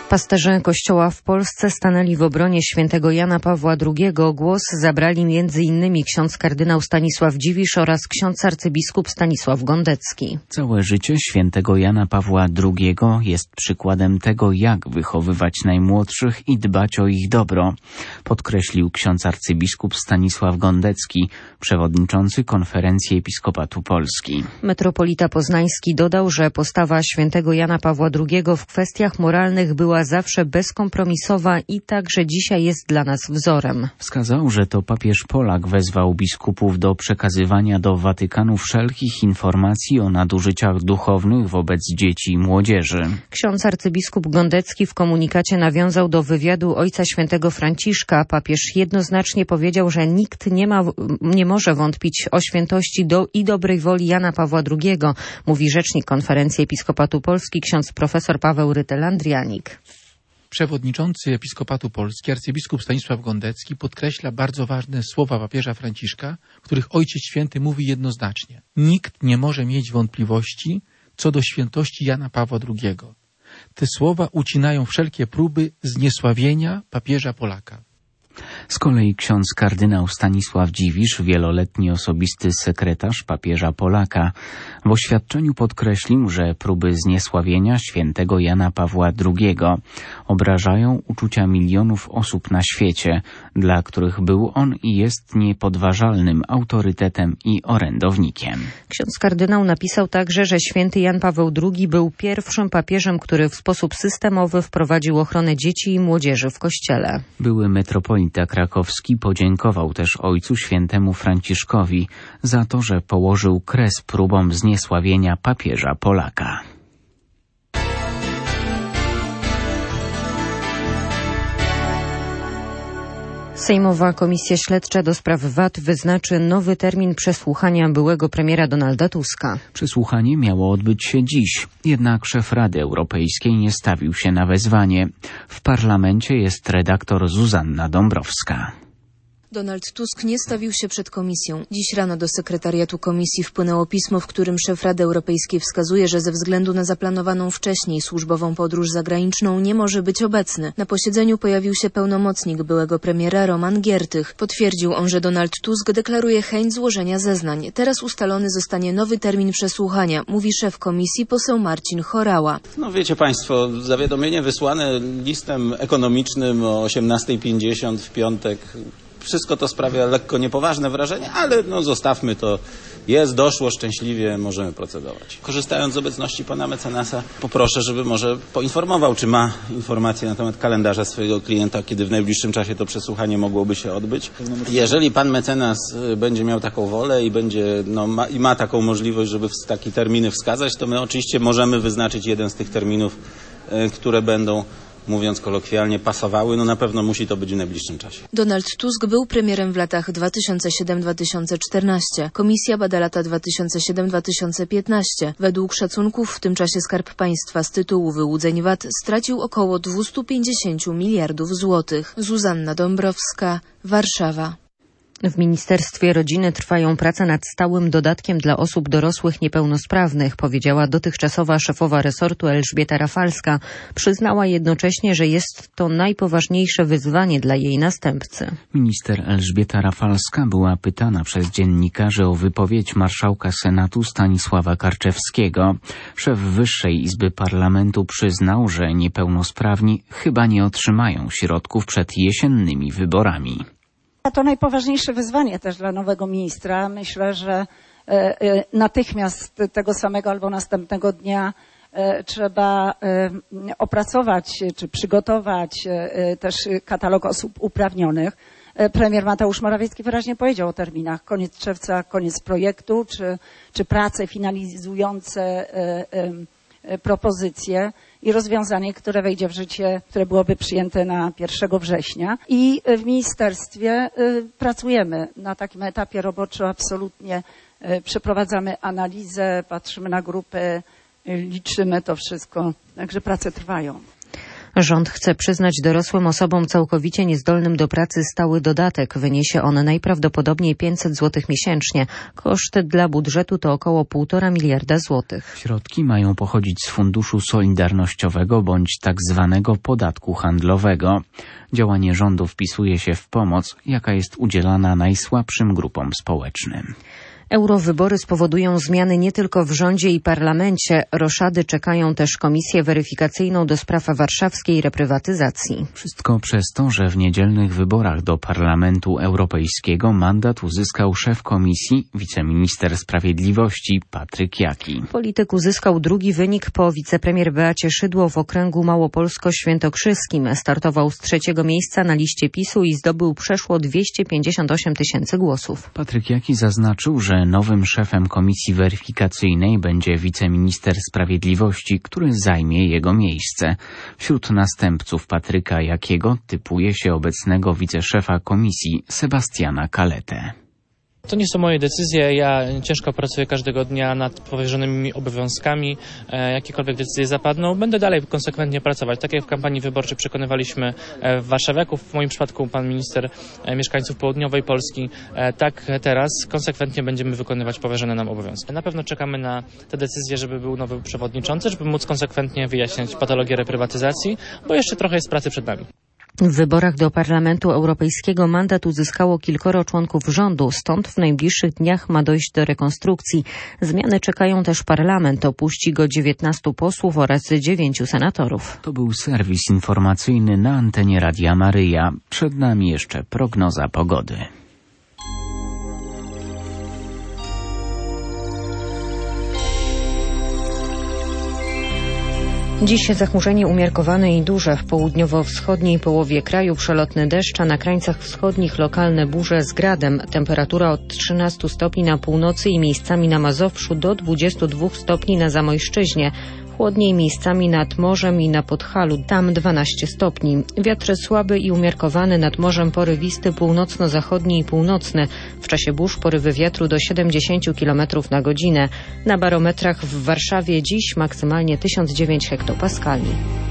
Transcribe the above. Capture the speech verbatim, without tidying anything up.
Pasterze Kościoła w Polsce stanęli w obronie świętego Jana Pawła drugiego. Głos zabrali między innymi ksiądz kardynał Stanisław Dziwisz oraz ksiądz arcybiskup Stanisław Gondecki. Całe życie świętego Jana Pawła drugiego jest przykładem tego, jak wychowywać najmłodszych i dbać o ich dobro, podkreślił ksiądz arcybiskup Stanisław Gondecki, przewodniczący Konferencji Episkopatu Polski. Metropolita poznański dodał, że postawa świętego Jana Pawła drugiego w kwestiach moralnych była zawsze bezkompromisowa i także dzisiaj jest dla nas wzorem. Wskazał, że to papież Polak wezwał biskupów do przekazywania do Watykanu wszelkich informacji o nadużyciach duchownych wobec dzieci i młodzieży. Ksiądz arcybiskup Gondecki w komunikacie nawiązał do wywiadu ojca świętego Franciszka. Papież jednoznacznie powiedział, że nikt nie ma, nie może wątpić o świętości do i dobrej woli Jana Pawła drugiego, mówi rzecznik Konferencji Episkopatu Polski ksiądz profesor Paweł Rytel-Andrianik. Przewodniczący Episkopatu Polski, arcybiskup Stanisław Gondecki, podkreśla bardzo ważne słowa papieża Franciszka, w których Ojciec Święty mówi jednoznacznie: nikt nie może mieć wątpliwości co do świętości Jana Pawła drugiego. Te słowa ucinają wszelkie próby zniesławienia papieża Polaka. Z kolei ksiądz kardynał Stanisław Dziwisz, wieloletni osobisty sekretarz papieża Polaka, w oświadczeniu podkreślił, że próby zniesławienia świętego Jana Pawła drugiego obrażają uczucia milionów osób na świecie, dla których był on i jest niepodważalnym autorytetem i orędownikiem. Ksiądz kardynał napisał także, że święty Jan Paweł drugi był pierwszym papieżem, który w sposób systemowy wprowadził ochronę dzieci i młodzieży w Kościele. Były metropolita krakowski podziękował też ojcu świętemu Franciszkowi za to, że położył kres próbom zniesławienia papieża Polaka. Sejmowa Komisja Śledcza do spraw V A T wyznaczy nowy termin przesłuchania byłego premiera Donalda Tuska. Przesłuchanie miało odbyć się dziś, jednak szef Rady Europejskiej nie stawił się na wezwanie. W parlamencie jest redaktor Zuzanna Dąbrowska. Donald Tusk nie stawił się przed komisją. Dziś rano do sekretariatu komisji wpłynęło pismo, w którym szef Rady Europejskiej wskazuje, że ze względu na zaplanowaną wcześniej służbową podróż zagraniczną nie może być obecny. Na posiedzeniu pojawił się pełnomocnik byłego premiera Roman Giertych. Potwierdził on, że Donald Tusk deklaruje chęć złożenia zeznań. Teraz ustalony zostanie nowy termin przesłuchania, mówi szef komisji poseł Marcin Horała. No wiecie państwo, zawiadomienie wysłane listem ekonomicznym o osiemnastej pięćdziesiąt w piątek. Wszystko to sprawia lekko niepoważne wrażenie, ale no zostawmy to. Jest, doszło, szczęśliwie, możemy procedować. Korzystając z obecności pana mecenasa, poproszę, żeby może poinformował, czy ma informacje na temat kalendarza swojego klienta, kiedy w najbliższym czasie to przesłuchanie mogłoby się odbyć. Jeżeli pan mecenas będzie miał taką wolę i będzie, no, ma, i ma taką możliwość, żeby takie terminy wskazać, to my oczywiście możemy wyznaczyć jeden z tych terminów, y, które będą, mówiąc kolokwialnie, pasowały. No na pewno musi to być w najbliższym czasie. Donald Tusk był premierem w latach dwa tysiące siódmy do dwa tysiące czternastego. Komisja bada lata dwa tysiące siódmy do dwa tysiące piętnastego. Według szacunków w tym czasie Skarb Państwa z tytułu wyłudzeń V A T stracił około dwieście pięćdziesiąt miliardów złotych. Zuzanna Dąbrowska, Warszawa. W Ministerstwie Rodziny trwają prace nad stałym dodatkiem dla osób dorosłych niepełnosprawnych, powiedziała dotychczasowa szefowa resortu Elżbieta Rafalska. Przyznała jednocześnie, że jest to najpoważniejsze wyzwanie dla jej następcy. Minister Elżbieta Rafalska była pytana przez dziennikarzy o wypowiedź marszałka Senatu Stanisława Karczewskiego. Szef Wyższej Izby Parlamentu przyznał, że niepełnosprawni chyba nie otrzymają środków przed jesiennymi wyborami. To najpoważniejsze wyzwanie też dla nowego ministra. Myślę, że natychmiast tego samego albo następnego dnia trzeba opracować czy przygotować też katalog osób uprawnionych. Premier Mateusz Morawiecki wyraźnie powiedział o terminach. Koniec czerwca, koniec projektu, czy, czy prace finalizujące propozycje i rozwiązanie, które wejdzie w życie, które byłoby przyjęte na pierwszego września. I w ministerstwie pracujemy na takim etapie roboczym absolutnie. Przeprowadzamy analizę, patrzymy na grupy, liczymy to wszystko. Także prace trwają. Rząd chce przyznać dorosłym osobom całkowicie niezdolnym do pracy stały dodatek. Wyniesie on najprawdopodobniej pięćset złotych miesięcznie. Koszt dla budżetu to około półtora miliarda złotych. Środki mają pochodzić z Funduszu Solidarnościowego bądź tak zwanego podatku handlowego. Działanie rządu wpisuje się w pomoc, jaka jest udzielana najsłabszym grupom społecznym. Eurowybory spowodują zmiany nie tylko w rządzie i parlamencie. Roszady czekają też komisję weryfikacyjną do spraw warszawskiej reprywatyzacji. Wszystko przez to, że w niedzielnych wyborach do Parlamentu Europejskiego mandat uzyskał szef komisji, wiceminister sprawiedliwości Patryk Jaki. Polityk uzyskał drugi wynik po wicepremier Beacie Szydło w okręgu małopolsko-świętokrzyskim. Startował z trzeciego miejsca na liście PiSu i zdobył przeszło dwieście pięćdziesiąt osiem tysięcy głosów. Patryk Jaki zaznaczył, że nowym szefem komisji weryfikacyjnej będzie wiceminister sprawiedliwości, który zajmie jego miejsce. Wśród następców Patryka Jakiego typuje się obecnego wiceszefa komisji Sebastiana Kaletę. To nie są moje decyzje, ja ciężko pracuję każdego dnia nad powierzonymi mi obowiązkami. E, jakiekolwiek decyzje zapadną, będę dalej konsekwentnie pracować. Tak jak w kampanii wyborczej przekonywaliśmy e, warszawiaków, w moim przypadku pan minister e, mieszkańców południowej Polski, e, tak teraz konsekwentnie będziemy wykonywać powierzone nam obowiązki. Na pewno czekamy na te decyzje, żeby był nowy przewodniczący, żeby móc konsekwentnie wyjaśniać patologię reprywatyzacji, bo jeszcze trochę jest pracy przed nami. W wyborach do Parlamentu Europejskiego mandat uzyskało kilkoro członków rządu, stąd w najbliższych dniach ma dojść do rekonstrukcji. Zmiany czekają też parlament, opuści go dziewiętnastu posłów oraz dziewięciu senatorów. To był serwis informacyjny na antenie Radia Maryja. Przed nami jeszcze prognoza pogody. Dziś zachmurzenie umiarkowane i duże. W południowo-wschodniej połowie kraju przelotny deszcz, a na krańcach wschodnich lokalne burze z gradem. Temperatura od trzynastu stopni na północy i miejscami na Mazowszu do dwudziestu dwóch stopni na Zamojszczyźnie. Chłodniej miejscami nad morzem i na Podhalu, tam dwanaście stopni. Wiatr słaby i umiarkowany, nad morzem porywisty, północno-zachodni i północny. W czasie burz porywy wiatru do siedemdziesięciu kilometrów na godzinę. Na barometrach w Warszawie dziś maksymalnie tysiąc dziewięć hektopaskali.